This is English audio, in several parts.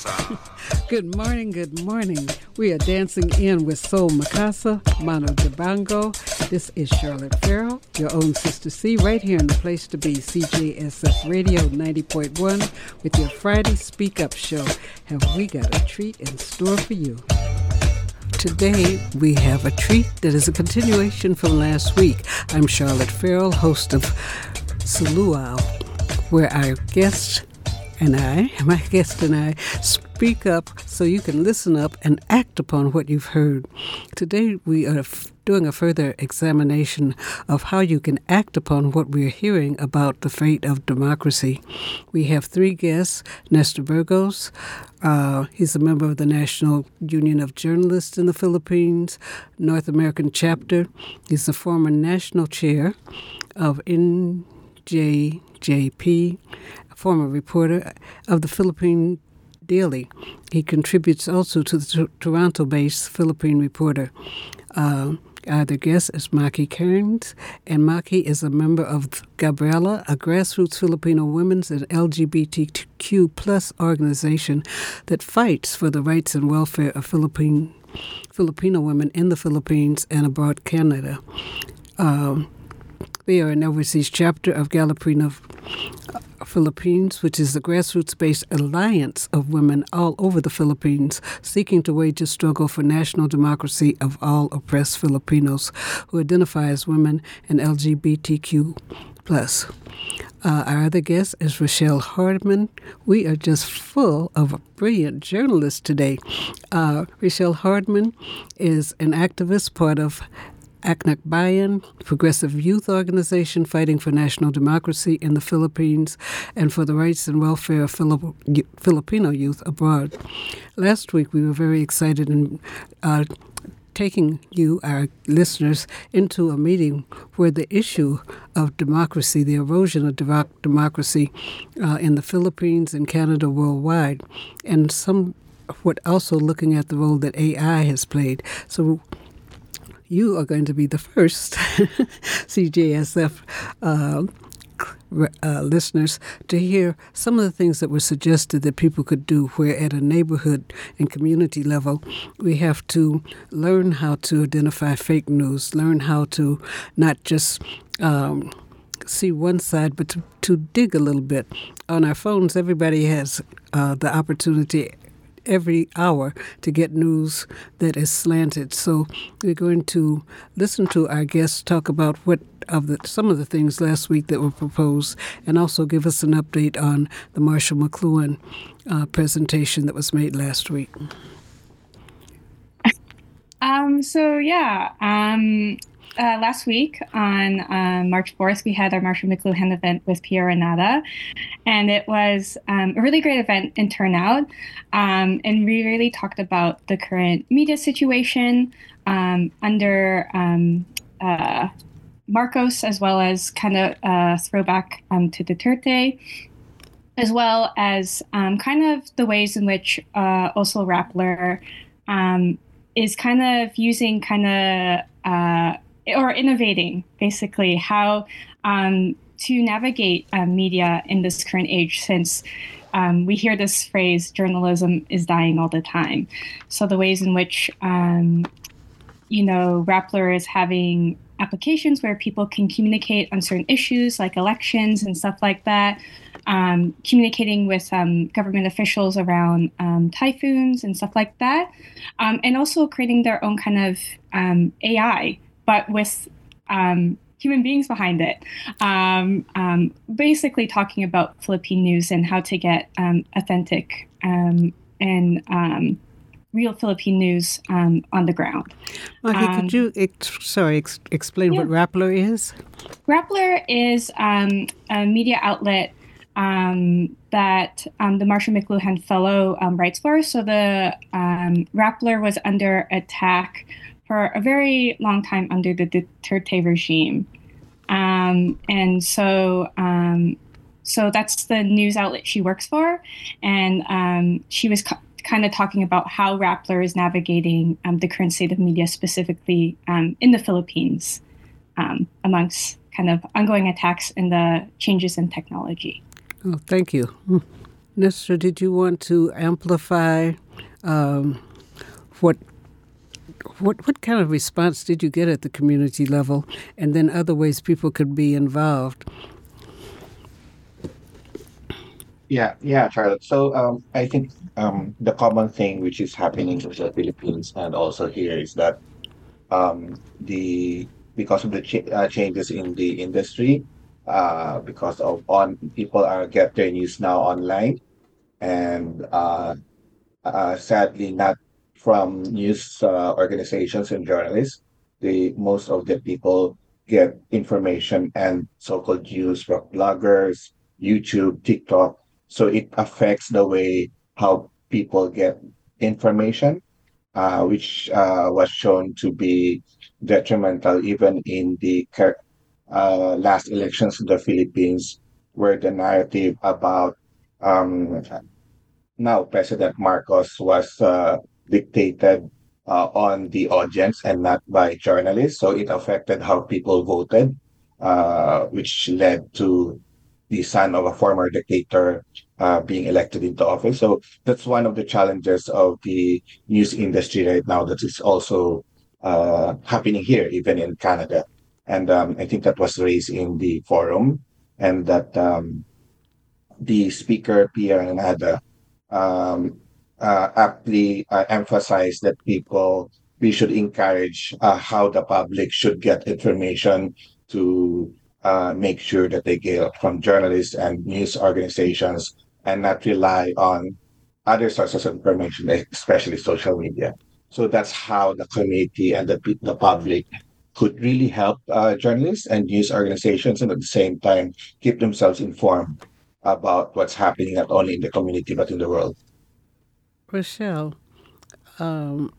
Good morning, good morning. We are dancing in with Soul Mikasa, Mano Dibango. This is Charlotte Farrell, your own Sister C, right here in the place to be, CJSF Radio 90.1, with your Friday Speak Up show. Have we got a treat in store for you? Today, we have a treat that is a continuation from last week. I'm Charlotte Farrell, host of Suluau, where our guest and my guest and I, speak up so you can listen up and act upon what you've heard. Today, we are doing a further examination of how you can act upon what we're hearing about the fate of democracy. We have three guests. Nestor Burgos, he's a member of the National Union of Journalists in the Philippines, North American chapter. He's the former national chair of NJJP, former reporter of the Philippine Daily. He contributes also to the Toronto-based Philippine Reporter. Our other guest is Maki Kearns, and Maki is a member of Gabriela, a grassroots Filipino women's and LGBTQ plus organization that fights for the rights and welfare of Filipino women in the Philippines and abroad Canada. They are an overseas chapter of Galaprina Philippines, which is a grassroots-based alliance of women all over the Philippines seeking to wage a struggle for national democracy of all oppressed Filipinos who identify as women and LGBTQ+. Our other guest is Rochelle Hardman. We are just full of brilliant journalists today. Rochelle Hardman is an activist, part of Aknakbayan, progressive youth organization fighting for national democracy in the Philippines and for the rights and welfare of Filipino youth abroad. Last week, we were very excited in taking you, our listeners, into a meeting where the issue of democracy, the erosion of democracy in the Philippines and Canada worldwide, and somewhat also looking at the role that AI has played. So you are going to be the first CJSF listeners to hear some of the things that were suggested that people could do, where at a neighborhood and community level, we have to learn how to identify fake news, learn how to not just see one side, but to dig a little bit. On our phones, everybody has the opportunity every hour to get news that is slanted. So we're going to listen to our guests talk about some of the things last week that were proposed, and also give us an update on the Marshall McLuhan presentation that was made last week. Last week on March 4th, we had our Marshall McLuhan event with Pia Renata, and it was a really great event in turnout, and we really talked about the current media situation under Marcos, as well as kind of throwback to Duterte, as well as kind of the ways in which Osel Rappler is kind of using or innovating, basically, how to navigate media in this current age, since we hear this phrase, journalism is dying all the time. So the ways in which, Rappler is having applications where people can communicate on certain issues like elections and stuff like that, communicating with government officials around typhoons and stuff like that, and also creating their own kind of AI, but with human beings behind it. Basically talking about Philippine news and how to get authentic and real Philippine news on the ground. Maki, could you explain what Rappler is? Rappler is a media outlet that the Marshall McLuhan Fellow writes for. So the Rappler was under attack for a very long time under the Duterte regime. So that's the news outlet she works for. And she was kind of talking about how Rappler is navigating the current state of media, specifically in the Philippines, amongst kind of ongoing attacks and the changes in technology. Oh, thank you. Nestor, did you want to amplify what what kind of response did you get at the community level, and then other ways people could be involved? Yeah, Charlotte. So I think the common thing which is happening in the Philippines and also here is that the because of the changes in the industry, because of on people are get their news now online, and sadly not from news organizations and journalists. The most of the people get information and so-called news from bloggers, YouTube, TikTok. So it affects the way how people get information, which was shown to be detrimental even in the last elections in the Philippines, where the narrative about um, now President Marcos was dictated on the audience and not by journalists. So it affected how people voted, which led to the son of a former dictator being elected into office. So that's one of the challenges of the news industry right now that is also happening here, even in Canada. And I think that was raised in the forum, and that the speaker, Pierre Anada, um, aptly emphasize that we should encourage how the public should get information to make sure that they get from journalists and news organizations and not rely on other sources of information, especially social media. So that's how the community and the public could really help journalists and news organizations, and at the same time keep themselves informed about what's happening not only in the community but in the world. Rochelle, um,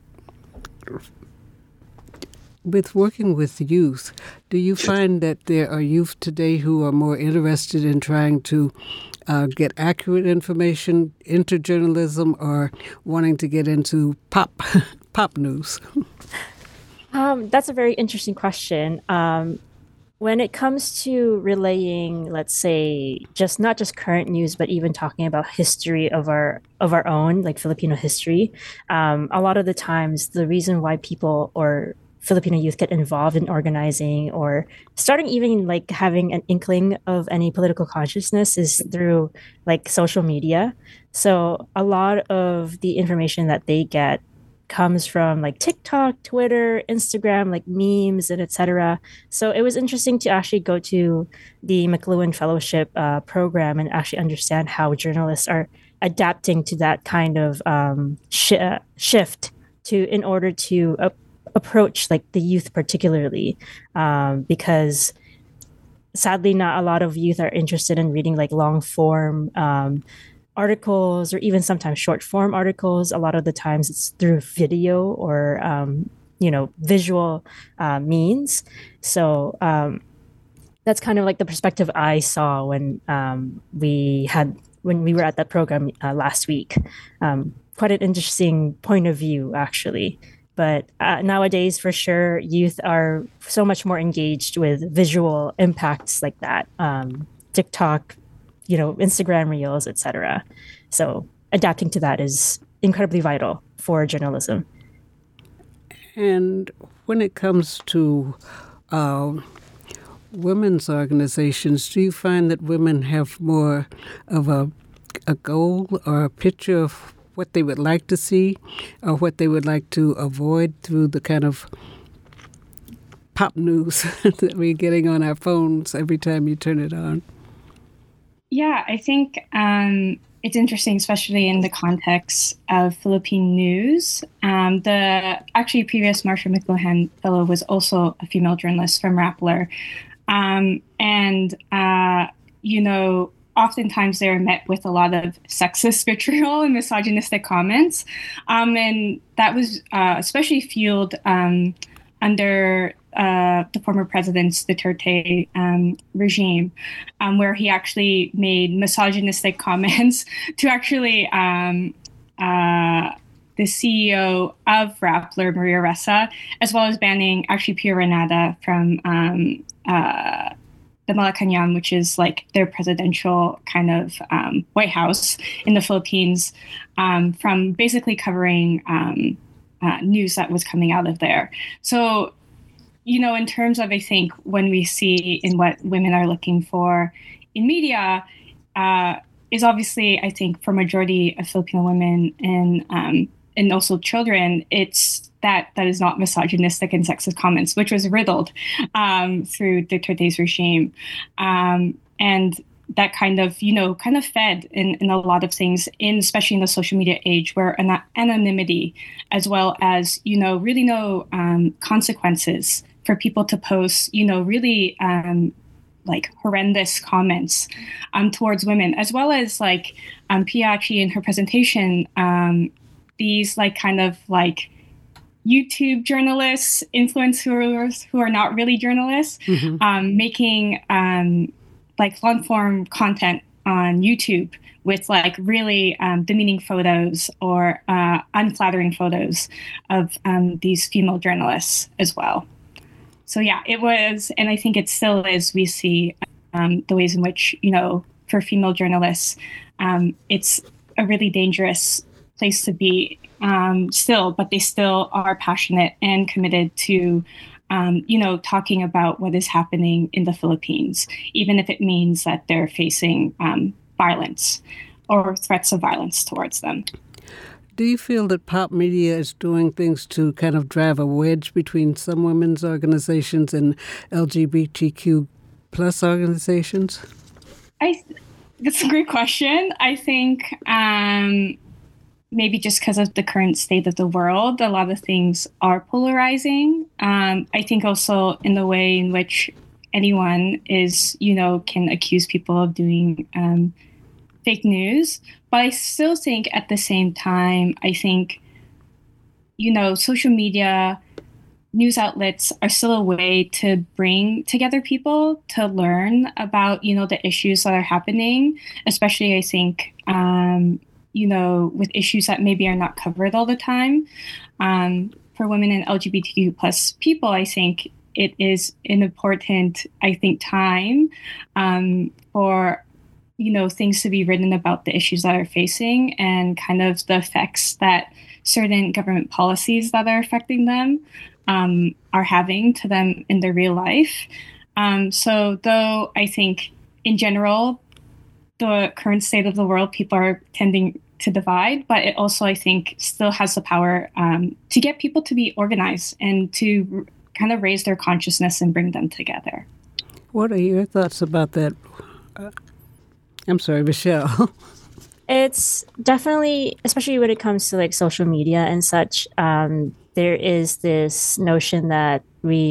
with working with youth, do you find that there are youth today who are more interested in trying to get accurate information into journalism, or wanting to get into pop news? That's a very interesting question. When it comes to relaying, let's say, just not just current news, but even talking about history of our own, like Filipino history, a lot of the times the reason why people or Filipino youth get involved in organizing or starting even like having an inkling of any political consciousness is through like social media. So a lot of the information that they get comes from like TikTok, Twitter, Instagram, like memes and etc. So it was interesting to actually go to the McLuhan Fellowship program and actually understand how journalists are adapting to that kind of shift to in order to approach like the youth particularly, because sadly not a lot of youth are interested in reading like long form articles or even sometimes short form articles. A lot of the times it's through video or visual means. So that's kind of like the perspective I saw when we were at that program last week. Quite an interesting point of view, actually. But nowadays, for sure, youth are so much more engaged with visual impacts like that. TikTok, Instagram Reels, etc. So adapting to that is incredibly vital for journalism. And when it comes to women's organizations, do you find that women have more of a goal or a picture of what they would like to see or what they would like to avoid through the kind of pop news that we're getting on our phones every time you turn it on? Yeah, I think it's interesting, especially in the context of Philippine news. The actually previous Marsha McLuhan Fellow was also a female journalist from Rappler. Oftentimes they're met with a lot of sexist vitriol and misogynistic comments. And that was especially fueled under the former president's Duterte regime, where he actually made misogynistic comments to actually the CEO of Rappler, Maria Ressa, as well as banning actually Pia Renada from the the Malacanang, which is like their presidential kind of White House in the Philippines, from basically covering news that was coming out of there. So, in terms of, I think, when we see in what women are looking for in media, is obviously, I think, for majority of Filipino women and also children, it's that is not misogynistic and sexist comments, which was riddled through Duterte's regime. And that kind of fed in a lot of things, especially in the social media age, where anonymity, as well as, really no consequences for people to post, really like horrendous comments towards women, as well as like Piachi in her presentation, these like kind of like YouTube journalists, influencers who are not really journalists, making like long form content on YouTube with like really demeaning photos or unflattering photos of these female journalists as well. So yeah, it was, and I think it still is, we see the ways in which, for female journalists, it's a really dangerous place to be still, but they still are passionate and committed to talking about what is happening in the Philippines, even if it means that they're facing violence or threats of violence towards them. Do you feel that pop media is doing things to kind of drive a wedge between some women's organizations and LGBTQ plus organizations? That's a great question. I think maybe just because of the current state of the world, a lot of things are polarizing. I think also in the way in which anyone is, can accuse people of doing fake news. But I still think at the same time, I think, social media, news outlets are still a way to bring together people to learn about, the issues that are happening, especially I think, with issues that maybe are not covered all the time. For women and LGBTQ plus people, I think it is an important, time for, things to be written about the issues that are facing and kind of the effects that certain government policies that are affecting them are having to them in their real life. So though I think in general, the current state of the world, people are tending to divide, but it also, I think, still has the power to get people to be organized and to kind of raise their consciousness and bring them together. What are your thoughts about that? I'm sorry, Michelle. It's definitely, especially when it comes to like social media and such, there is this notion that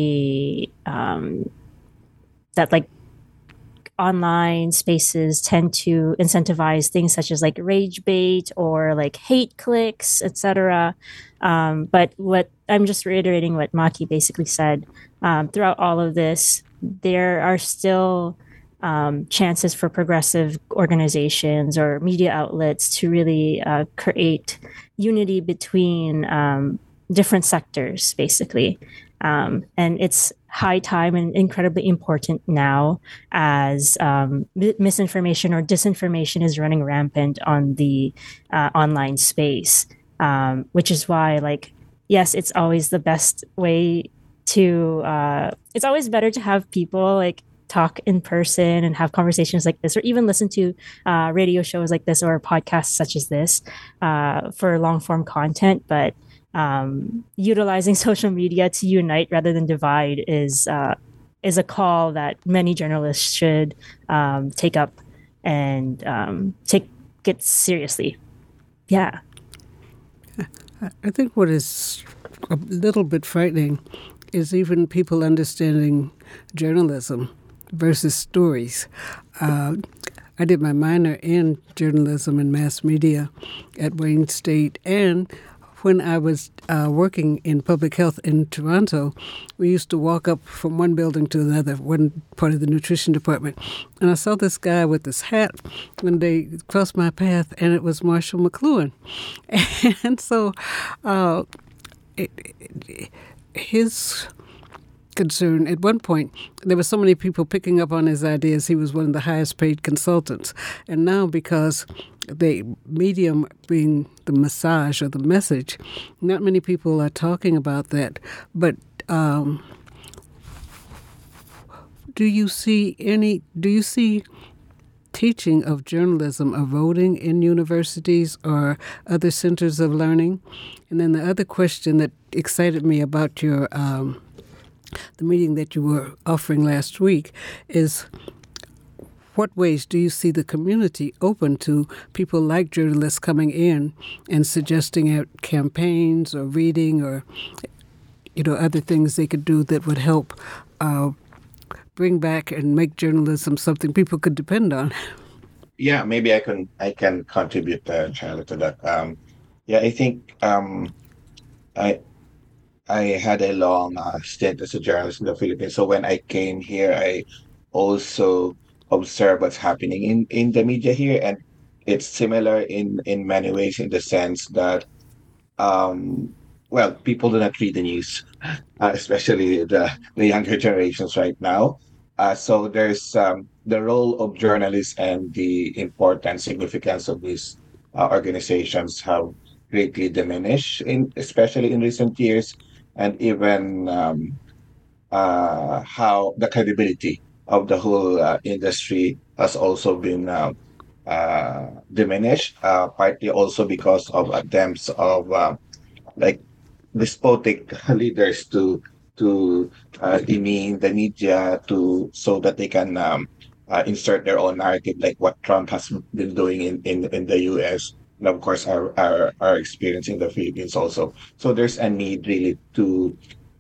that like online spaces tend to incentivize things such as like rage bait or like hate clicks, etc. But what I'm just reiterating what Maki basically said, throughout all of this, there are still chances for progressive organizations or media outlets to really create unity between different sectors, basically. And it's high time and incredibly important now as misinformation or disinformation is running rampant on the online space, which is why, like, yes, it's always the best way to, it's always better to have people like talk in person and have conversations like this, or even listen to radio shows like this or podcasts such as this for long form content. But utilizing social media to unite rather than divide is a call that many journalists should take up and take it seriously. Yeah. I think what is a little bit frightening is even people understanding journalism versus stories. I did my minor in journalism and mass media at Wayne State, and when I was working in public health in Toronto, we used to walk up from one building to another, one part of the nutrition department, and I saw this guy with this hat when they crossed my path, and it was Marshall McLuhan. And so his concern. At one point, there were so many people picking up on his ideas, he was one of the highest paid consultants. And now, because the medium being the massage or the message, not many people are talking about that. But do you see teaching of journalism eroding in universities or other centers of learning? And then the other question that excited me about your the meeting that you were offering last week is, what ways do you see the community open to people like journalists coming in and suggesting out campaigns or reading or other things they could do that would help bring back and make journalism something people could depend on? Yeah, maybe I can contribute, Charlotte, to that. Yeah, I think I I had a long stint as a journalist in the Philippines. So when I came here, I also observed what's happening in the media here, and it's similar in many ways in the sense that well, people do not read the news, especially the younger generations right now. So there's the role of journalists and the important significance of these organizations have greatly diminished, especially in recent years, and even how the credibility of the whole industry has also been diminished, partly also because of attempts of like despotic leaders to demean the media to so that they can insert their own narrative, like what Trump has been doing in the U.S. and of course our experience in the Philippines also. So there's a need really to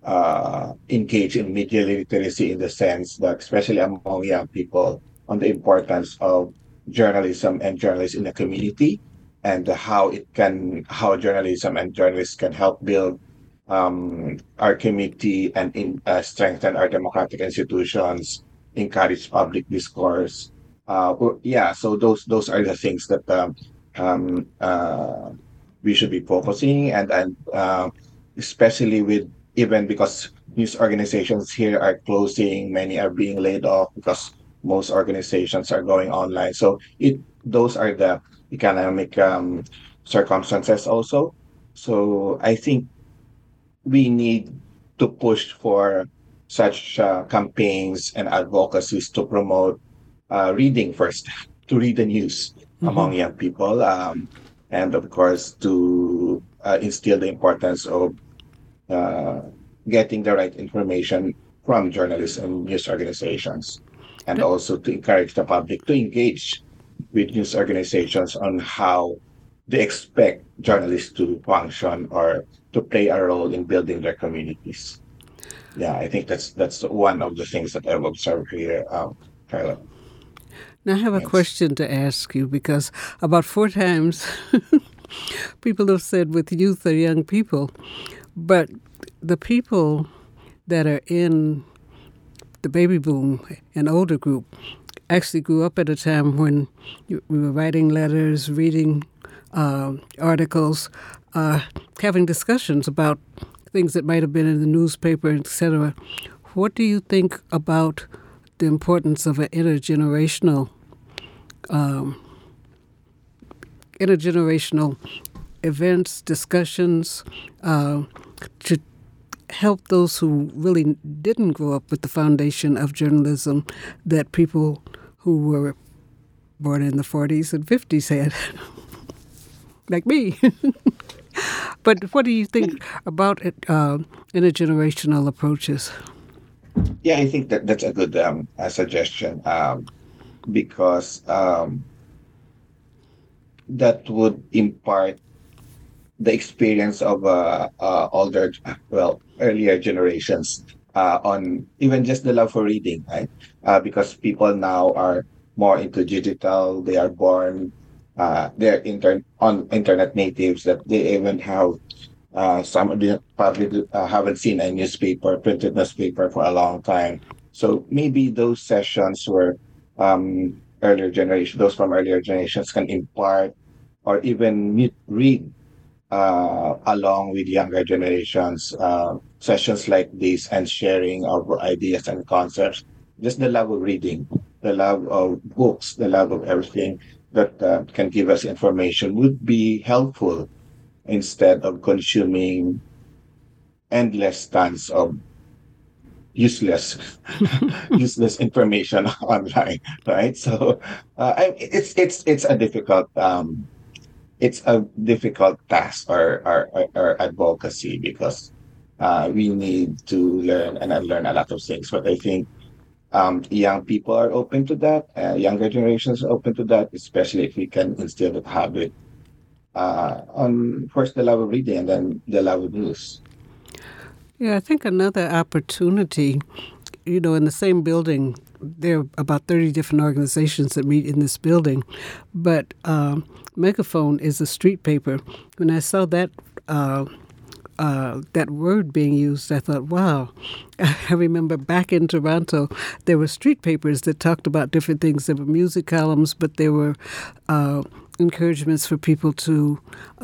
engage in media literacy in the sense that, especially among young people, on the importance of journalism and journalists in the community, and how journalism and journalists can help build our community and strengthen our democratic institutions, encourage public discourse. Yeah, so those are the things that um, uh, we should be focusing, and especially with, even because news organizations here are closing, many are being laid off because most organizations are going online. So those are the economic circumstances also. So I think we need to push for such campaigns and advocacies to promote reading first, to read the news Mm-hmm. among young people, and of course to instill the importance of uh, getting the right information from journalists and news organizations, and also to encourage the public to engage with news organizations on how they expect journalists to function or to play a role in building their communities. Yeah, I think that's one of the things that I've observed here, Carla. Now, I have a Yes. question to ask you, because about four times people have said with youth or young people, but the people that are in the baby boom and older group actually grew up at a time when we were writing letters, reading articles, uh, having discussions about things that might have been in the newspaper, etc. What do you think about the importance of an intergenerational events, discussions, to help those who really didn't grow up with the foundation of journalism that people who were born in the 40s and 50s had, like me? But what do you think about it, intergenerational approaches? Yeah, I think that's a good suggestion, because that would impart the experience of older, well, earlier generations on even just the love for reading, right? Because people now are more into digital. They are born, they're on internet natives, that they even have some of them probably haven't seen a newspaper, printed newspaper for a long time. So maybe those sessions where those from earlier generations can impart or even read along with younger generations, sessions like this and sharing of ideas and concepts, just the love of reading, the love of books, the love of everything that can give us information would be helpful instead of consuming endless tons of useless useless information online, right? So it's a difficult it's a difficult task or advocacy because we need to learn and unlearn a lot of things. But I think young people are open to that. Younger generations are open to that, especially if we can instill that habit on first the love of reading and then the love of news. Yeah, I think another opportunity, in the same building, there are about 30 different organizations that meet in this building, but Megaphone is a street paper. When I saw that word being used, I thought, wow. I remember back in Toronto, there were street papers that talked about different things. There were music columns, but there were encouragements for people to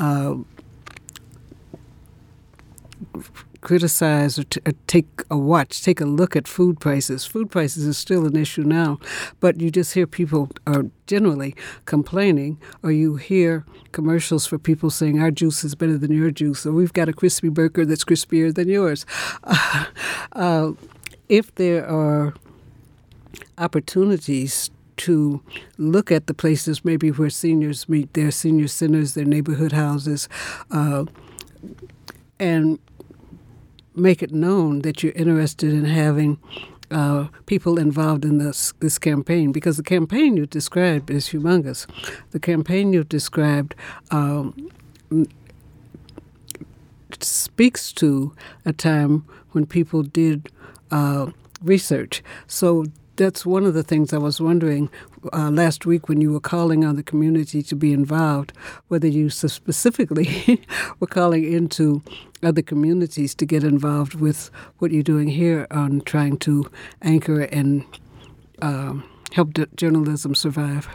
criticize or take a look at food prices. Food prices is still an issue now, but you just hear people are generally complaining, or you hear commercials for people saying our juice is better than your juice, or we've got a crispy burger that's crispier than yours. If there are opportunities to look at the places maybe where seniors meet, their senior centers, their neighborhood houses, and make it known that you're interested in having people involved in this campaign, because the campaign you described is humongous. The campaign you described speaks to a time when people did research. So that's one of the things I was wondering last week when you were calling on the community to be involved, whether you specifically were calling into other communities to get involved with what you're doing here on trying to anchor and help journalism survive.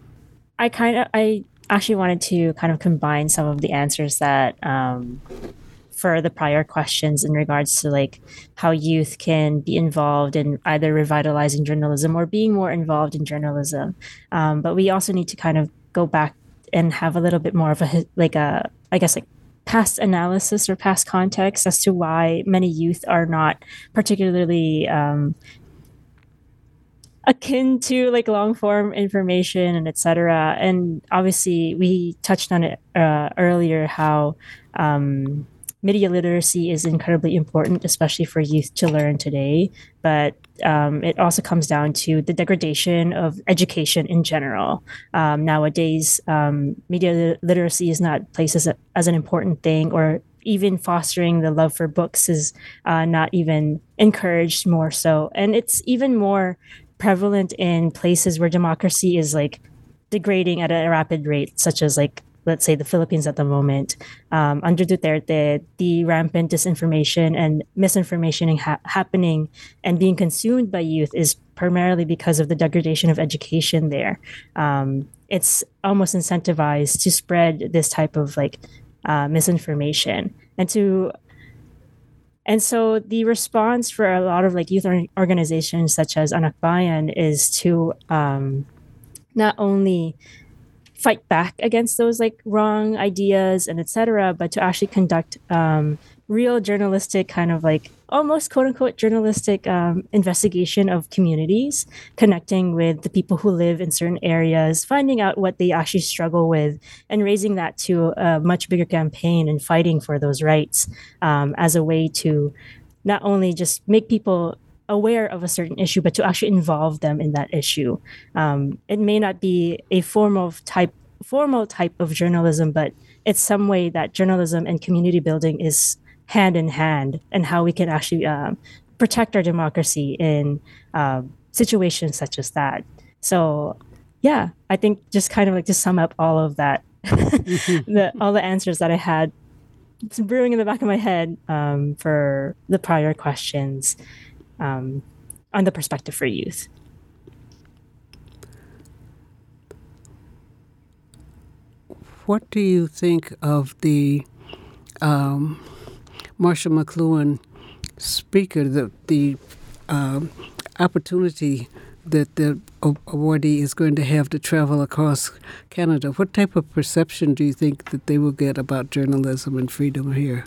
I actually wanted to kind of combine some of the answers that for the prior questions in regards to like how youth can be involved in either revitalizing journalism or being more involved in journalism. But we also need to kind of go back and have a little bit more of a past analysis or past context as to why many youth are not particularly akin to like long form information and etc. And obviously we touched on it earlier how media literacy is incredibly important, especially for youth to learn today. But it also comes down to the degradation of education in general. Nowadays, media literacy is not placed as an important thing, or even fostering the love for books is not even encouraged more so. And it's even more prevalent in places where democracy is like degrading at a rapid rate, such as like let's say the Philippines at the moment. Under Duterte, the rampant disinformation and misinformation happening and being consumed by youth is primarily because of the degradation of education there. It's almost incentivized to spread this type of like misinformation and so the response for a lot of like youth organizations such as Anak Bayan is to not only fight back against those like wrong ideas and etc., but to actually conduct real journalistic kind of like almost quote unquote journalistic investigation of communities, connecting with the people who live in certain areas, finding out what they actually struggle with, and raising that to a much bigger campaign and fighting for those rights as a way to not only just make people aware of a certain issue, but to actually involve them in that issue. It may not be a formal type of journalism, but it's some way that journalism and community building is hand in hand, and how we can actually protect our democracy in situations such as that. So, yeah, I think just kind of like to sum up all of that, all the answers that I had brewing in the back of my head for the prior questions. On the perspective for youth. What do you think of the Marshall McLuhan speaker, the opportunity that the awardee is going to have to travel across Canada. What type of perception do you think that they will get about journalism and freedom here?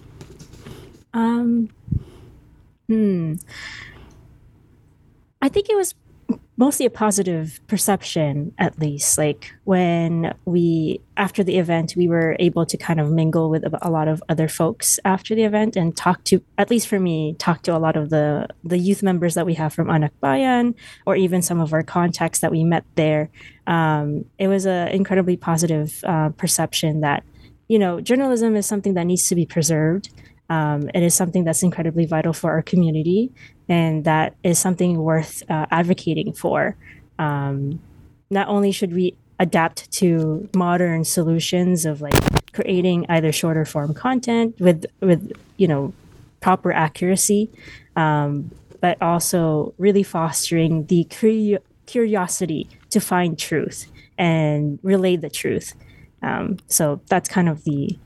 I think it was mostly a positive perception, at least. Like when after the event, we were able to kind of mingle with a lot of other folks after the event and talk to, at least for me, talk to a lot of the youth members that we have from Anak Bayan, or even some of our contacts that we met there. It was an incredibly positive perception that, journalism is something that needs to be preserved. It is something that's incredibly vital for our community, and that is something worth advocating for. Not only should we adapt to modern solutions of like creating either shorter form content with proper accuracy, but also really fostering the curiosity to find truth and relay the truth. So that's kind of the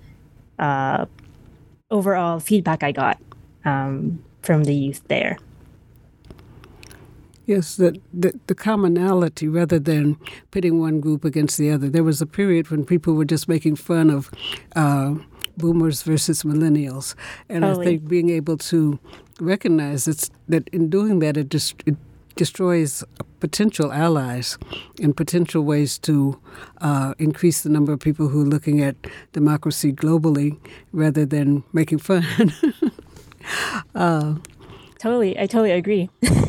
overall feedback I got from the youth there. Yes, the commonality rather than pitting one group against the other. There was a period when people were just making fun of boomers versus millennials. And totally. I think being able to recognize that in doing that, it destroys potential allies and potential ways to increase the number of people who are looking at democracy globally rather than making fun. I totally agree.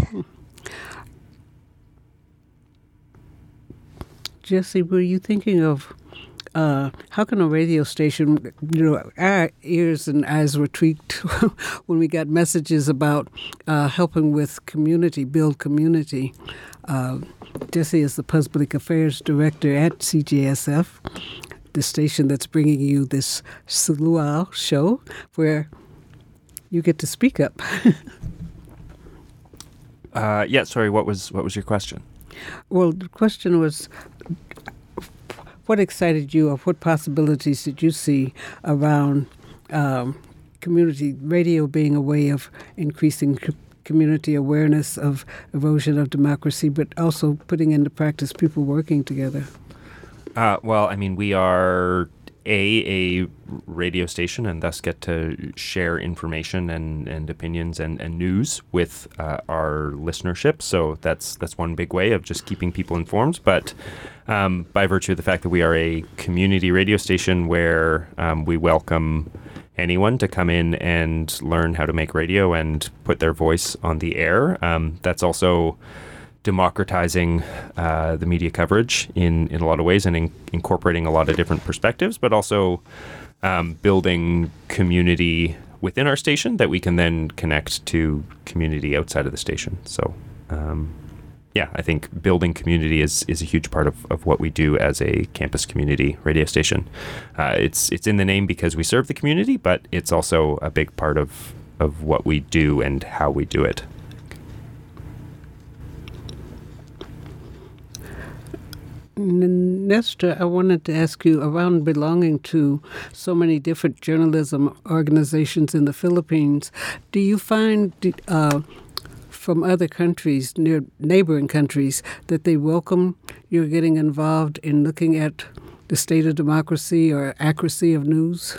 Jesse, were you thinking of how can a radio station, our ears and eyes were tweaked when we got messages about helping with build community. Jesse is the Public Affairs Director at CJSF, the station that's bringing you this Luau show where you get to speak up. Sorry, what was your question? Well, the question was, what excited you, or what possibilities did you see around community radio being a way of increasing community awareness of erosion of democracy, but also putting into practice people working together? We are a radio station and thus get to share information and opinions and news with our listenership. So that's one big way of just keeping people informed. But by virtue of the fact that we are a community radio station where we welcome anyone to come in and learn how to make radio and put their voice on the air, that's also democratizing the media coverage in a lot of ways and incorporating a lot of different perspectives, but also building community within our station that we can then connect to community outside of the station. So, I think building community is a huge part of what we do as a campus community radio station. It's in the name because we serve the community, but it's also a big part of what we do and how we do it. Nestor, I wanted to ask you, around belonging to so many different journalism organizations in the Philippines, do you find from other countries, neighboring countries, that they welcome you getting involved in looking at the state of democracy or accuracy of news?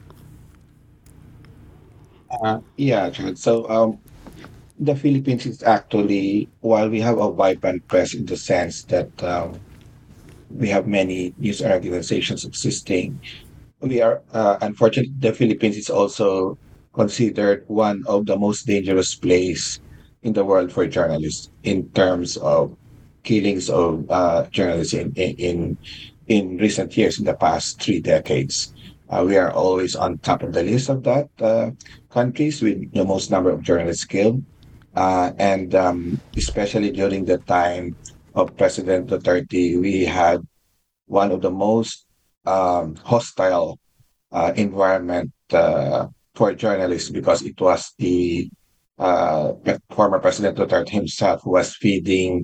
John. So the Philippines is actually, while we have a vibrant press in the sense that we have many news organizations existing, we are, unfortunately, the Philippines is also considered one of the most dangerous places in the world for journalists in terms of killings of journalists in recent years, in the past 3 decades. We are always on top of the list of that countries with the most number of journalists killed. And especially during the time of President Duterte, we had one of the most hostile environment for journalists, because it was the former President Duterte himself who was feeding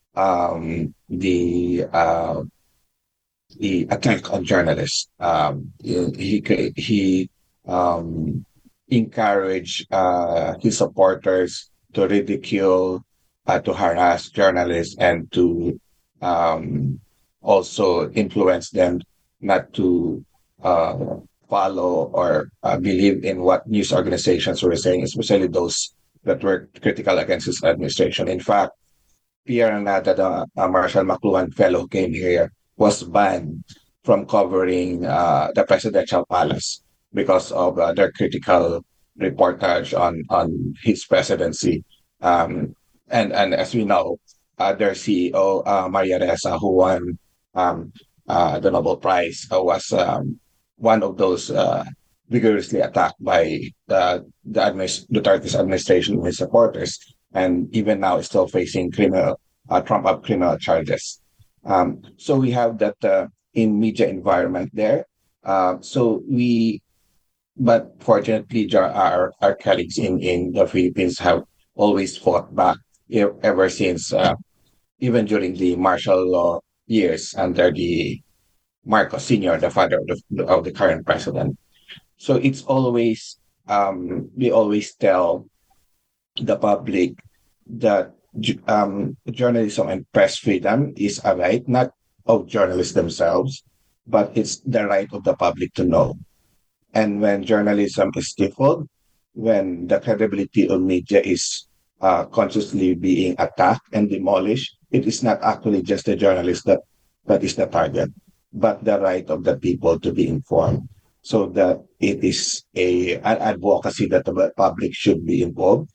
the attack on journalists. He encourage his supporters to ridicule, to harass journalists, and to um, also influence them not to uh, follow or believe in what news organizations were saying, especially those that were critical against his administration. In fact, Pierre Anata, the Marshall McLuhan fellow, came here, was banned from covering the presidential palace because of their critical reportage on his presidency. Um, and as we know, their CEO, Maria Ressa, who won um, the Nobel Prize, was one of those vigorously attacked by Duterte's administration and his supporters, and even now is still facing criminal Trump up criminal charges. So we have that in media environment there. So we, but fortunately, our colleagues in the Philippines have always fought back ever since, even during the martial law years under the Marcos Sr., the father of the current president. So it's always, we always tell the public that journalism and press freedom is a right, not of journalists themselves, but it's the right of the public to know. And when journalism is stifled, when the credibility of media is consciously being attacked and demolished, it is not actually just the journalist that is the target, but the right of the people to be informed. So that it is an advocacy that the public should be involved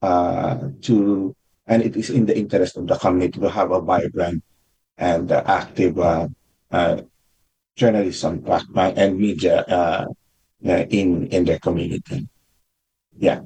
to, and it is in the interest of the community to have a vibrant and active journalism and media in their community. Yeah.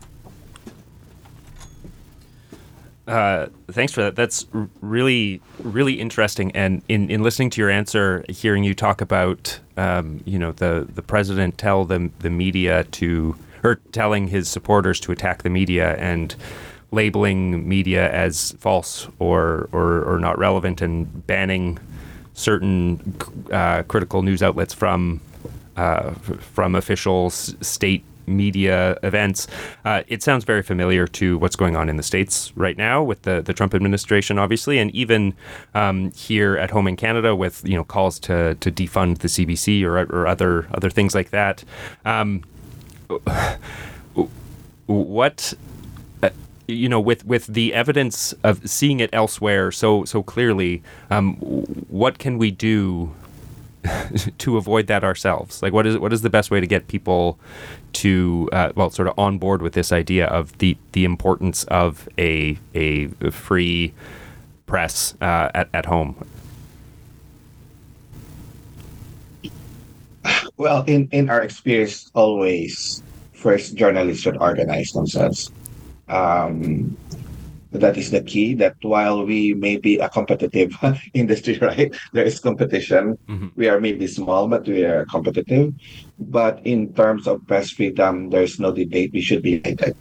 Thanks for that. That's really, really interesting. And in listening to your answer, hearing you talk about, the president tell the media to, or telling his supporters to attack the media and labeling media as false or not relevant and banning certain critical news outlets from official state media events. It sounds very familiar to what's going on in the States right now with the Trump administration, obviously, and even here at home in Canada with calls to defund the CBC or other things like that. What with the evidence of seeing it elsewhere so clearly, what can we do to avoid that ourselves? Like, what is the best way to get people to sort of on board with this idea of the importance of a free press at home? Well, in our experience, always first journalists should organize themselves. That is the key, that while we may be a competitive industry, right? There is competition. Mm-hmm. We are maybe small, but we are competitive. But in terms of press freedom, there's no debate. We should be united.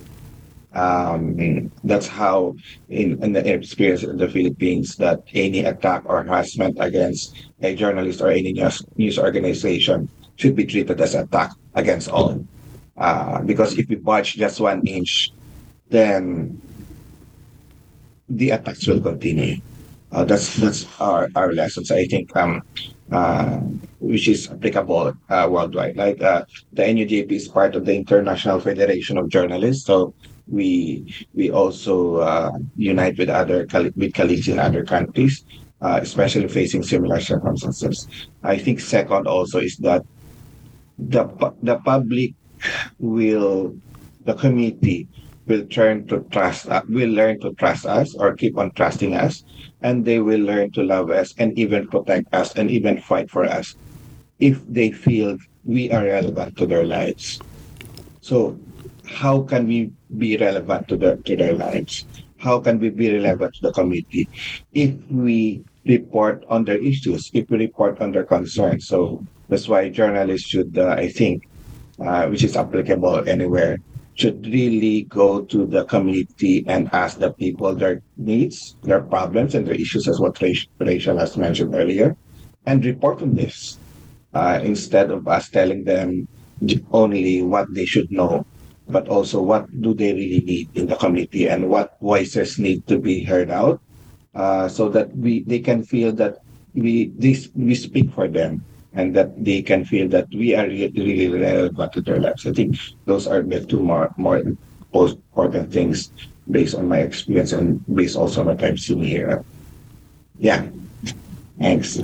That's how, in the experience in the Philippines, that any attack or harassment against a journalist or any news organization should be treated as an attack against all. Because if we budge just 1 inch, then the attacks will continue. That's our lessons, I think, which is applicable worldwide. Like the NUJP is part of the International Federation of Journalists, so we also unite with with colleagues in other countries, especially facing similar circumstances. I think second also is that the public the committee will will learn to trust us or keep on trusting us, and they will learn to love us and even protect us and even fight for us if they feel we are relevant to their lives. So how can we be relevant to their lives? How can we be relevant to the community if we report on their issues, if we report on their concerns? So that's why journalists should, I think, which is applicable anywhere, should really go to the community and ask the people their needs, their problems, and their issues, as what Rachel has mentioned earlier, and report on this instead of us telling them only what they should know, but also what do they really need in the community and what voices need to be heard out, so that we they can feel that we speak for them, and that they can feel that we are really relevant to their lives. I think those are the two more most important things based on my experience and based also on what I've seen here. Yeah, thanks.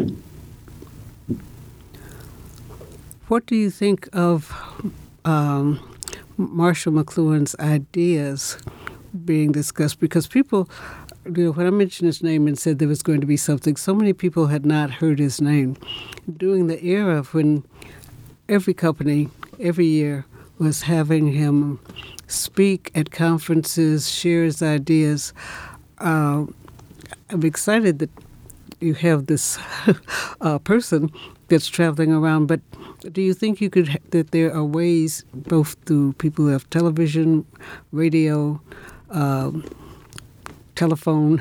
What do you think of um, Marshall McLuhan's ideas being discussed? Because people, when I mentioned his name and said there was going to be something, so many people had not heard his name. During the era when every company, every year, was having him speak at conferences, share his ideas, I'm excited that you have this person that's traveling around, but do you think that there are ways, both through people who have television, radio, um, telephone,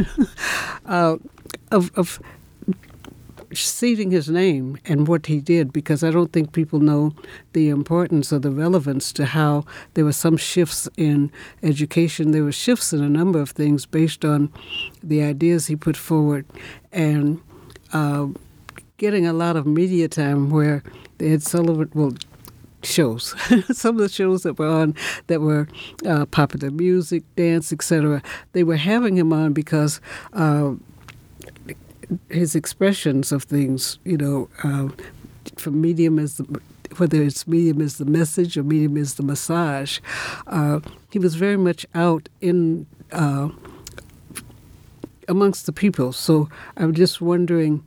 of seeding his name and what he did? Because I don't think people know the importance or the relevance to how there were some shifts in education. There were shifts in a number of things based on the ideas he put forward, and getting a lot of media time where the Ed Sullivan, shows, some of the shows that were on that were popular music, dance, etc. They were having him on because his expressions of things, from medium as whether it's medium is the message or medium is the massage, he was very much out in amongst the people. So I'm just wondering,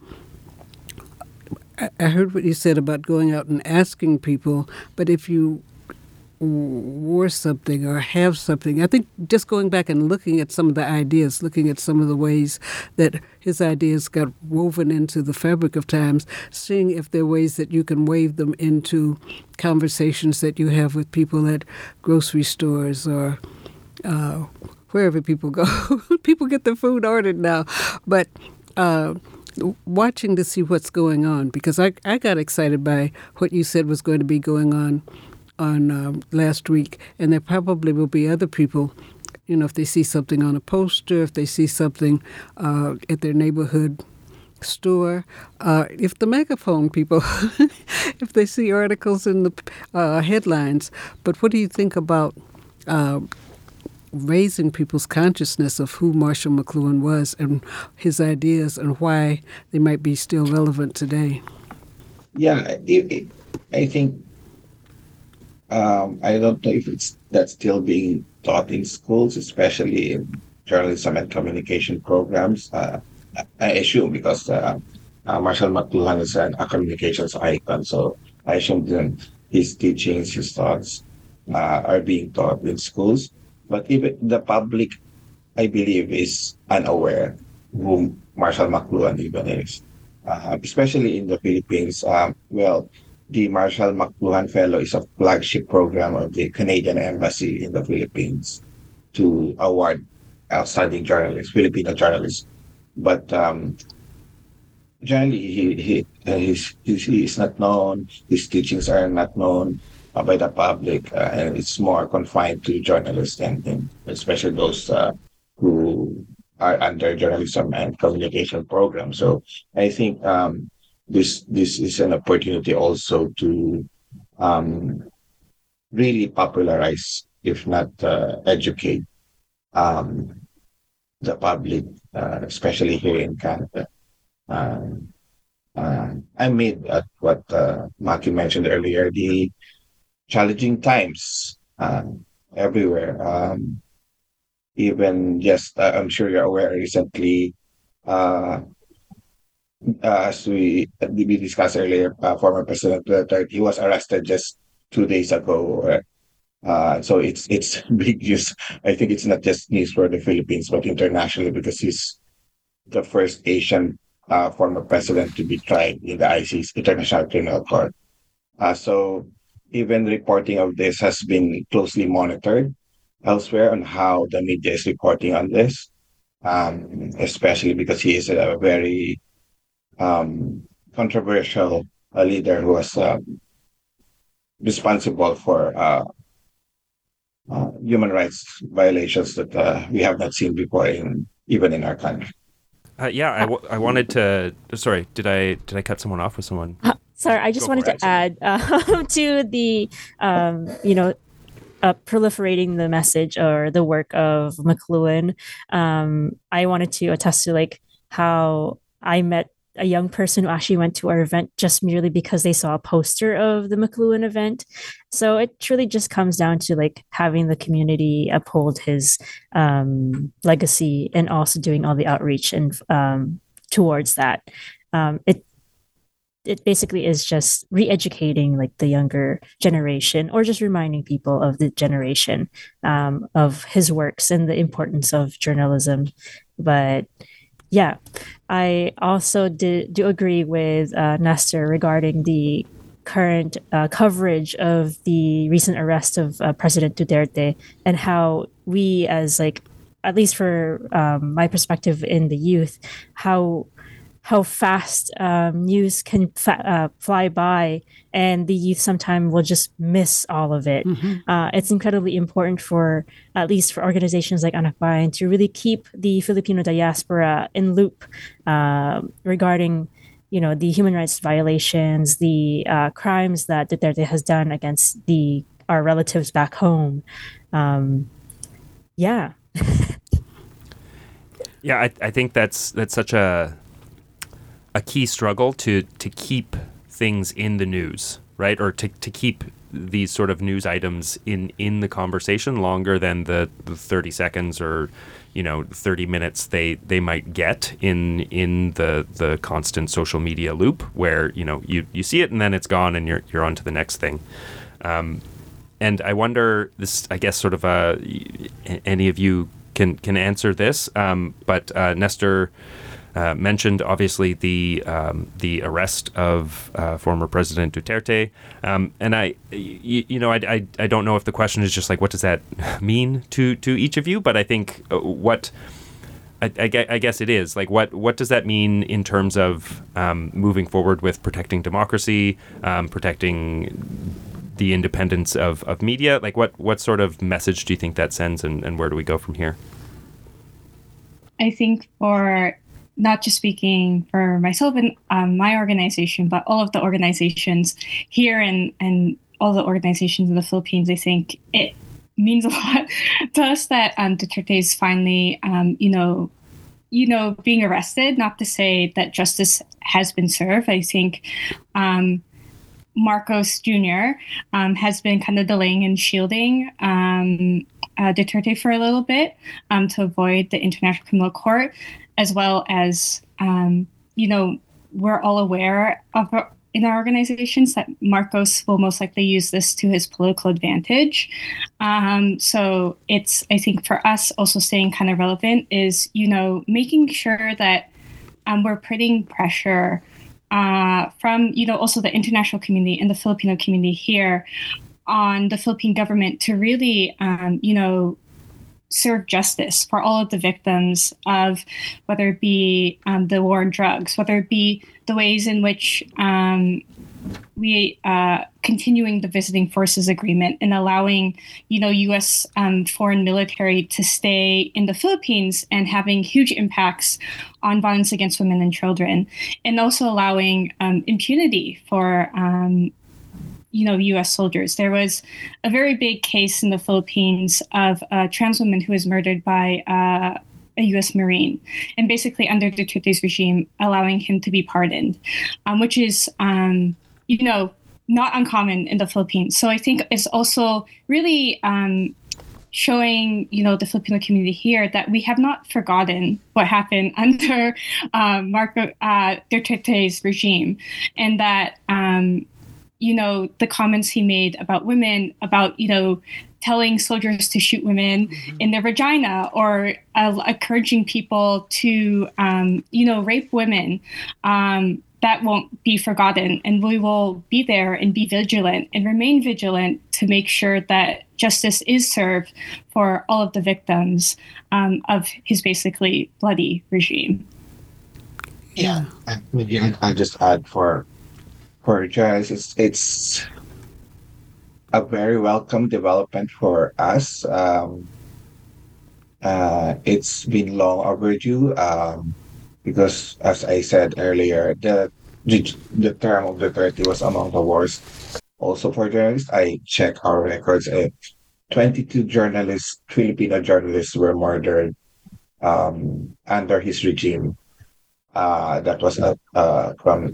I heard what you said about going out and asking people, but if you wore something or have something, I think just going back and looking at some of the ideas, looking at some of the ways that his ideas got woven into the fabric of times, seeing if there are ways that you can weave them into conversations that you have with people at grocery stores or wherever people go. People get their food ordered now, but watching to see what's going on, because I got excited by what you said was going to be going on last week, and there probably will be other people, if they see something on a poster, if they see something at their neighborhood store, if the megaphone people, if they see articles in the headlines. But what do you think about raising people's consciousness of who Marshall McLuhan was and his ideas and why they might be still relevant today? Yeah, I think I don't know if that's still being taught in schools, especially in journalism and communication programs. I assume because Marshall McLuhan is a communications icon, so I assume that his teachings, his thoughts are being taught in schools. But even the public, I believe, is unaware who Marshall McLuhan even is, especially in the Philippines. The Marshall McLuhan Fellow is a flagship program of the Canadian Embassy in the Philippines to award outstanding journalists, Filipino journalists. But generally, he is not known. His teachings are not known by the public, and it's more confined to journalists and especially those who are under journalism and communication program. So I think this is an opportunity also to um, really popularize, if not educate um, the public, especially here in Canada. Um, I made what Maki mentioned earlier, the challenging times everywhere. Even just, I'm sure you're aware, recently, uh, as we discussed earlier, former President Duterte, he was arrested just 2 days ago. So it's big news. I think it's not just news for the Philippines, but internationally, because he's the first Asian former president to be tried in the ICC, International Criminal Court. So even reporting of this has been closely monitored elsewhere on how the media is reporting on this, especially because he is a very controversial leader who has responsible for human rights violations that we have not seen before even in our country. I wanted to. Sorry, did I cut someone off with someone? Sorry, I just wanted to add to the proliferating the message or the work of McLuhan. I wanted to attest to like how I met a young person who actually went to our event just merely because they saw a poster of the McLuhan event. So it truly just comes down to like having the community uphold his legacy and also doing all the outreach and towards that. It basically is just re-educating like the younger generation or just reminding people of the generation of his works and the importance of journalism. But yeah, I also do agree with Nestor regarding the current coverage of the recent arrest of President Duterte and how we as like, at least for my perspective in the youth, how fast news can fly by and the youth sometimes will just miss all of it. It's incredibly important for, at least for organizations like Anak Bayan, to really keep the Filipino diaspora in loop regarding, the human rights violations, the crimes that Duterte has done against our relatives back home. Yeah. Yeah, I think that's such a key struggle to keep things in the news, right? Or to keep these sort of news items in the conversation longer than the 30 seconds or 30 minutes they might get in the constant social media loop where you see it and then it's gone and you're on to the next thing. And I wonder, this I guess sort of any of you can answer this, but Nestor mentioned obviously the arrest of former President Duterte, and I don't know if the question is just like what does that mean to each of you, but I think I guess it is like what does that mean in terms of moving forward with protecting democracy, protecting the independence of media? Like what sort of message do you think that sends, and where do we go from here? I think for not just speaking for myself and my organization, but all of the organizations here and all the organizations in the Philippines, I think it means a lot to us that Duterte is finally, being arrested. Not to say that justice has been served. I think Marcos Jr. Has been kind of delaying and shielding Duterte for a little bit to avoid the International Criminal Court, as well as, we're all aware of in our organizations that Marcos will most likely use this to his political advantage. So it's, I think for us also staying kind of relevant is, making sure that we're putting pressure from, also the international community and the Filipino community here on the Philippine government to really, serve justice for all of the victims of whether it be the war on drugs, whether it be the ways in which we continuing the visiting forces agreement and allowing, U.S. Foreign military to stay in the Philippines and having huge impacts on violence against women and children, and also allowing impunity for U.S. soldiers. There was a very big case in the Philippines of a trans woman who was murdered by a U.S. Marine, and basically under Duterte's regime, allowing him to be pardoned, which is, not uncommon in the Philippines. So I think it's also really showing, the Filipino community here that we have not forgotten what happened under Duterte's regime, and that, the comments he made about women, about, telling soldiers to shoot women in their vagina, or encouraging people to, rape women, that won't be forgotten. And we will be there and be vigilant and remain vigilant to make sure that justice is served for all of the victims of his basically bloody regime. Yeah. I'll just add for Jazz, it's a very welcome development for us. It's been long overdue, because, as I said earlier, the term of the 30 was among the worst. Also, for journalists, I check our records. 22 journalists, Filipino journalists, were murdered under his regime. That was from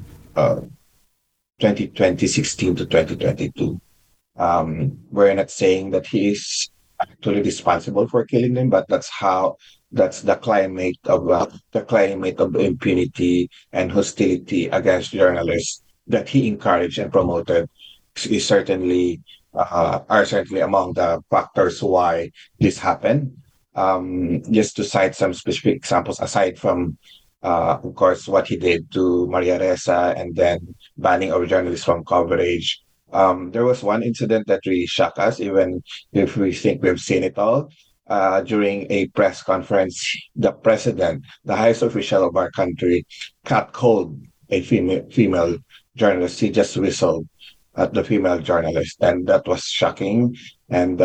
2016 to 2022. We're not saying that he is actually responsible for killing them, but that's the climate of impunity and hostility against journalists that he encouraged and promoted is certainly are certainly among the factors why this happened. Just to cite some specific examples, aside from, of course, what he did to Maria Ressa and then banning of journalists from coverage. There was one incident that really shocked us, even if we think we've seen it all. During a press conference, the president, the highest official of our country, cut cold a female journalist. He just whistled at the female journalist, and that was shocking. And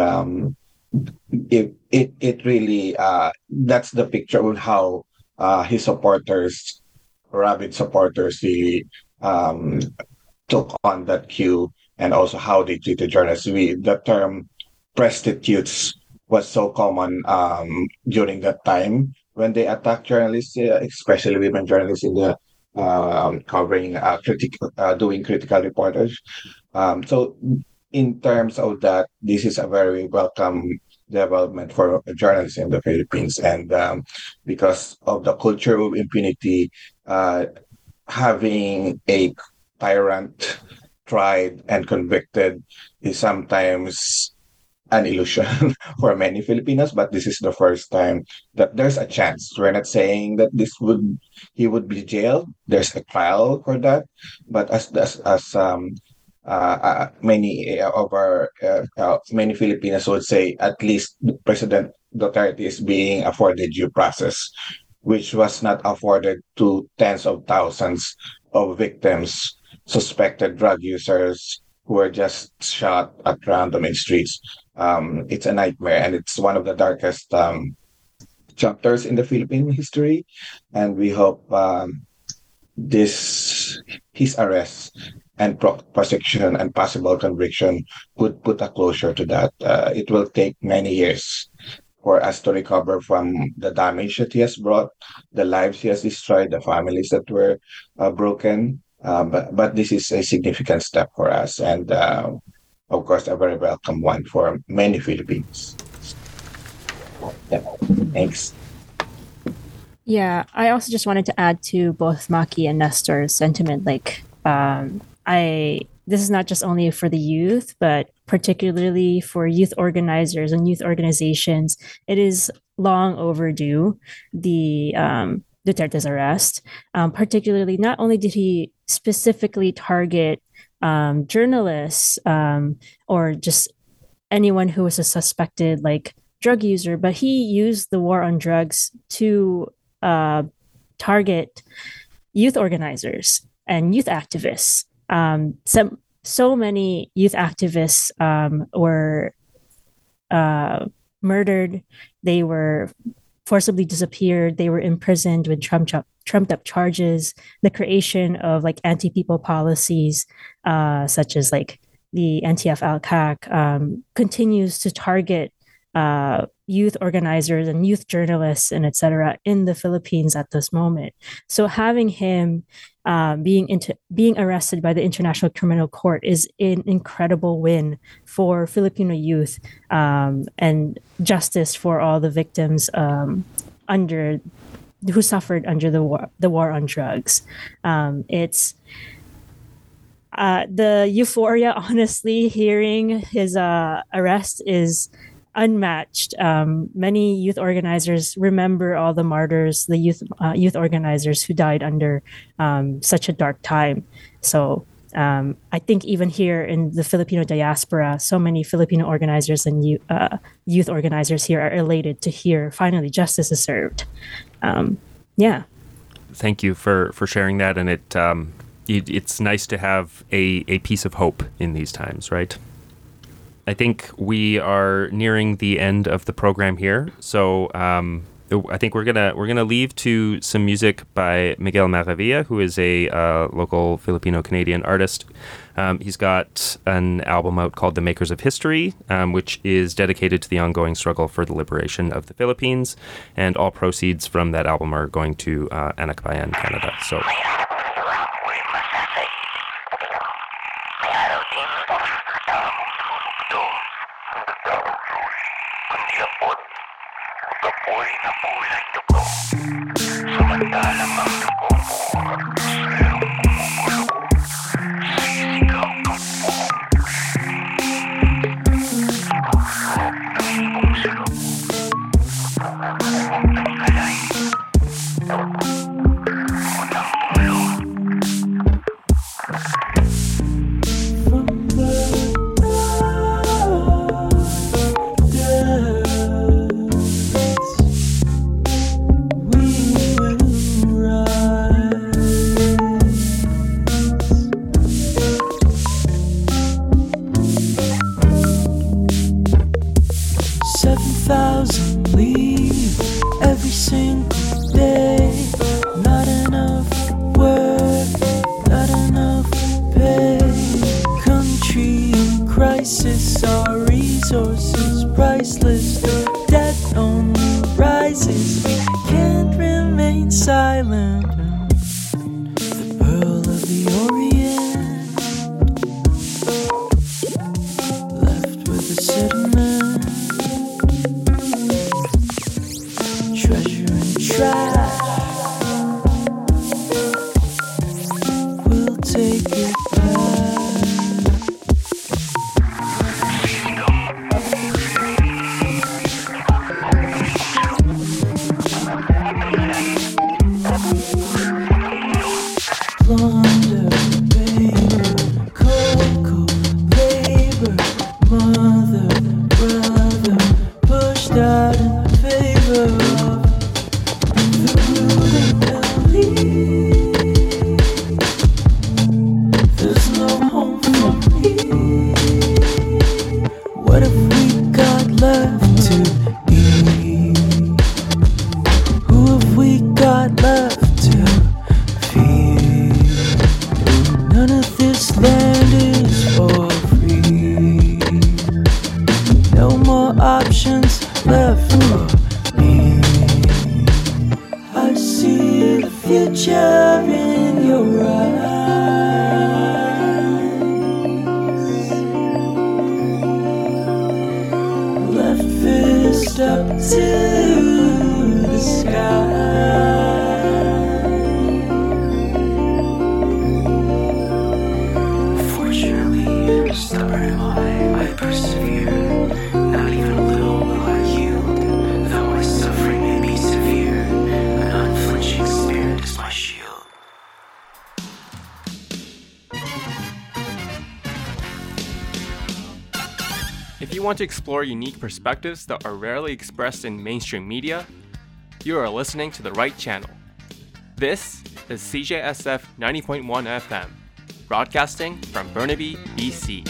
it really that's the picture of how his supporters, rabid supporters, really um, took on that cue, and also how they treated journalists. The term prostitutes was so common during that time when they attacked journalists, especially women journalists in the covering doing critical reportage. So, in terms of that, this is a very welcome development for journalists in the Philippines, and because of the culture of impunity, uh, having a tyrant tried and convicted is sometimes an illusion for many Filipinos, but this is the first time that there's a chance. We're not saying that this would he would be jailed. There's a trial for that, but as many of our many Filipinos would say, at least President Duterte is being afforded due process, which was not afforded to tens of thousands of victims, suspected drug users who were just shot at random in streets. It's a nightmare, and it's one of the darkest chapters in the Philippine history. And we hope this his arrest and prosecution and possible conviction would put a closure to that. It will take many years for us to recover from the damage that he has brought, the lives he has destroyed, the families that were broken. But this is a significant step for us, and of course, a very welcome one for many Filipinos. Yeah. Thanks. Yeah, I also just wanted to add to both Maki and Nestor's sentiment. Like, I this is not just only for the youth, but particularly for youth organizers and youth organizations. It is long overdue. The Duterte's arrest, particularly, not only did he specifically target journalists or just anyone who was a suspected like drug user, but he used the war on drugs to target youth organizers and youth activists. So many youth activists were murdered. They were forcibly disappeared. They were imprisoned with trumped up charges. The creation of like anti-people policies, such as like the NTF-ALCAC, continues to target youth organizers and youth journalists and etc. in the Philippines at this moment. So having him being arrested by the International Criminal Court is an incredible win for Filipino youth, and justice for all the victims who suffered under the war on drugs. It's the euphoria, honestly, hearing his arrest is unmatched. Many youth organizers remember all the martyrs, the youth organizers who died under such a dark time. So I think even here in the Filipino diaspora, so many Filipino organizers and youth organizers here are elated to hear finally justice is served. Yeah. Thank you for sharing that, and it's nice to have a piece of hope in these times, right? I think we are nearing the end of the program here. So I think we're gonna leave to some music by Miguel Maravilla, who is a local Filipino-Canadian artist. He's got an album out called The Makers of History, which is dedicated to the ongoing struggle for the liberation of the Philippines, and all proceeds from that album are going to Anak Bayan Canada. So. If you want to explore unique perspectives that are rarely expressed in mainstream media, you are listening to the right channel. This is CJSF 90.1 FM, broadcasting from Burnaby, BC.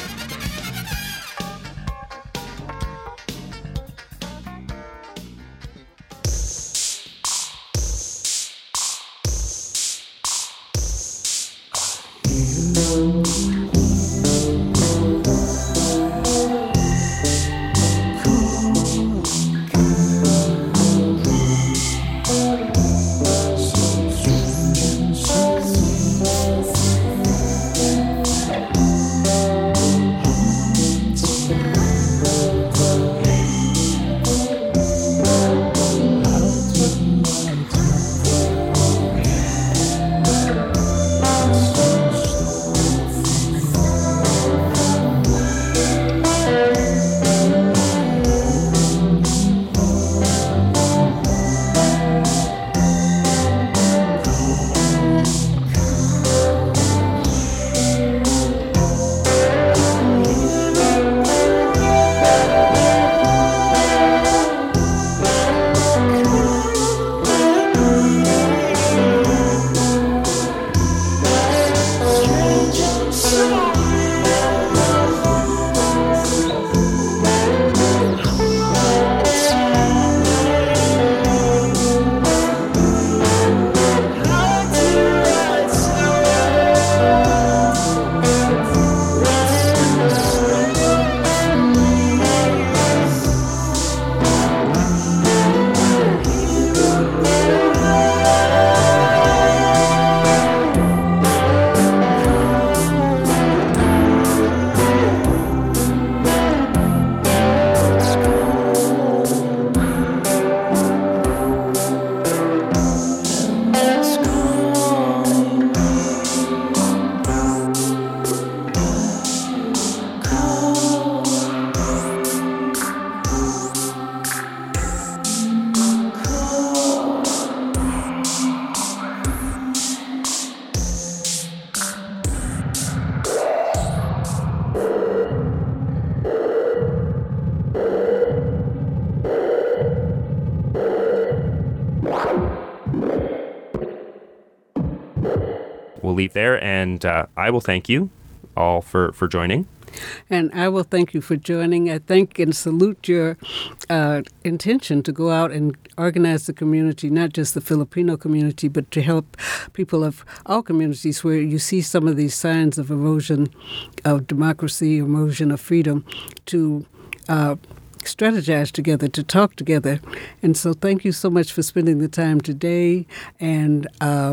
leave there, and I will thank you all for joining. And I will thank you for joining. I thank and salute your intention to go out and organize the community, not just the Filipino community, but to help people of all communities where you see some of these signs of erosion of democracy, erosion of freedom, to strategize together, to talk together. And so thank you so much for spending the time today. And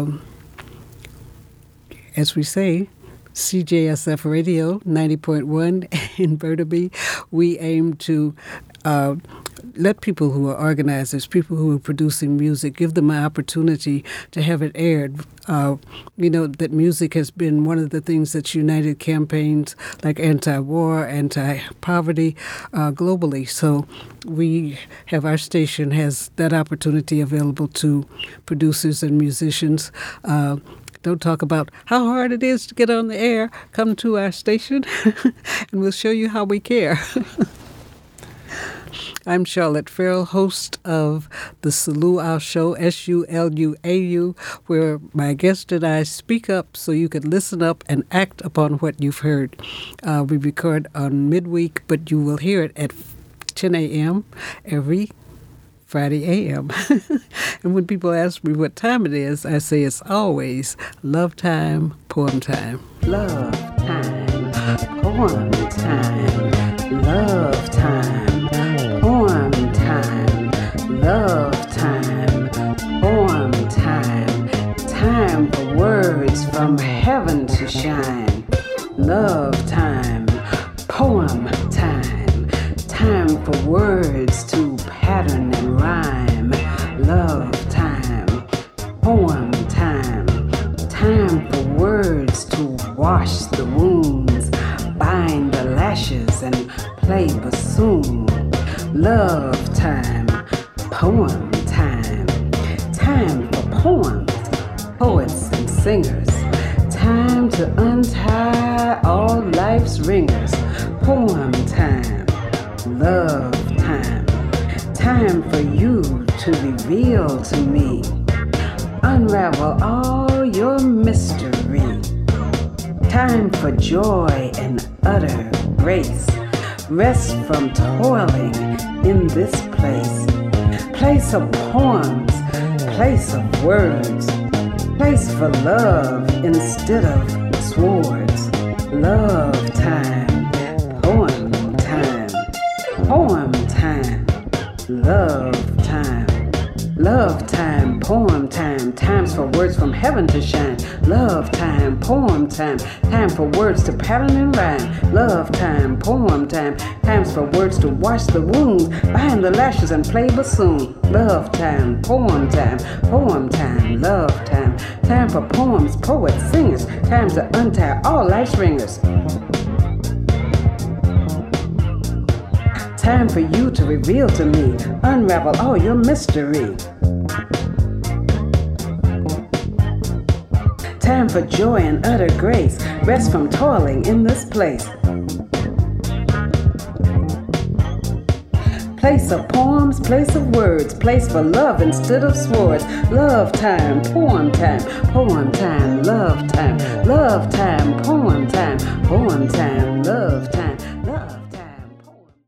as we say, CJSF Radio 90.1 in Burnaby, we aim to let people who are organizers, people who are producing music, give them an opportunity to have it aired. That music has been one of the things that's united campaigns like anti-war, anti-poverty globally. So we have, our station has that opportunity available to producers and musicians. Don't talk about how hard it is to get on the air. Come to our station and we'll show you how we care. I'm Charlotte Farrell, host of the Suluau Show, SULUAU, where my guest and I speak up so you can listen up and act upon what you've heard. We record on midweek, but you will hear it at 10 a.m. every Friday a.m. And when people ask me what time it is, I say it's always love time, poem time. Love time, poem time, love time, poem time, love time, poem time, time for words from heaven to shine. Love time, poem time, time for words to pattern and rhyme. Love time, poem time, time for words to wash the wounds, bind the lashes and play bassoon. Love time, poem time, time for poems, poets and singers, time to untie all life's ringers. Poem time, love time, time for you to reveal to me, unravel all your mystery. Time for joy and utter grace, rest from toiling in this place. Place of poems, place of words, place for love instead of swords. Love time, poem time, poem time, love time, love time, poem time, times for words from heaven to shine. Love time, poem time, time for words to pattern and rhyme. Love time, poem time, times for words to wash the wounds, bind the lashes and play bassoon. Love time, poem time, love time, time for poems, poets, singers, times to untie all life's ringers. Time for you to reveal to me, unravel all your mystery. Time for joy and utter grace, rest from toiling in this place. Place of poems, place of words, place for love instead of swords. Love time, poem time, love time, poem time, love time.